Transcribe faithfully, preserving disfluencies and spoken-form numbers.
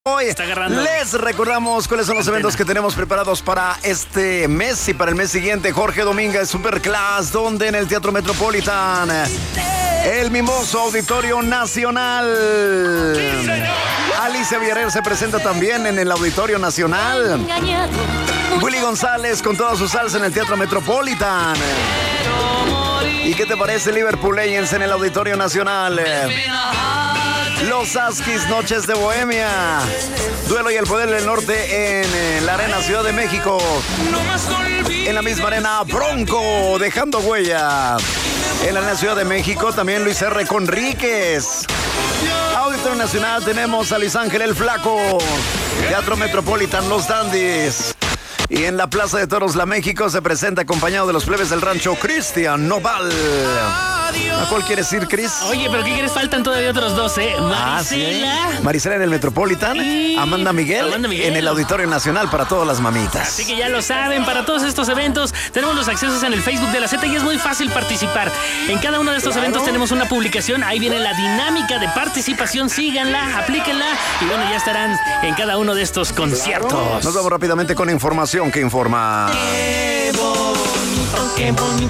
Hoy les recordamos cuáles son los eventos que tenemos preparados para este mes y para el mes siguiente. Jorge Domínguez Superclass, donde en el Teatro Metropolitan, el Mimoso Auditorio Nacional. Alicia Villarreal se presenta también en el Auditorio Nacional. Willy González con toda su salsa en el Teatro Metropolitan. ¿Y qué te parece Liverpool Legends en el Auditorio Nacional? Los Askis, Noches de Bohemia. Duelo y el Poder del Norte en, en la Arena Ciudad de México. En la misma arena, Bronco, Dejando Huella. En la Arena Ciudad de México también Luis R. Conríquez. Auditorio Nacional tenemos a Luis Ángel el Flaco. Teatro Metropolitan, Los Dandies. Y en la Plaza de Toros La México se presenta acompañado de los plebes del rancho Cristian Nodal. ¿A cuál quieres ir, Cris? Oye, ¿pero qué quieres? Faltan todavía otros dos, ¿eh? Marisela. Ah, ¿sí? Marisela en el Metropolitan. Y... Amanda Miguel, Amanda Miguel en el Auditorio Nacional para todas las mamitas. Así que ya lo saben, para todos estos eventos tenemos los accesos en el Facebook de la Z y es muy fácil participar. En cada uno de estos claro. eventos tenemos una publicación. Ahí viene la dinámica de participación. Síganla, aplíquenla y bueno, ya estarán en cada uno de estos conciertos. Claro. Nos vamos rápidamente con información que informa. Qué bonito, qué bonito.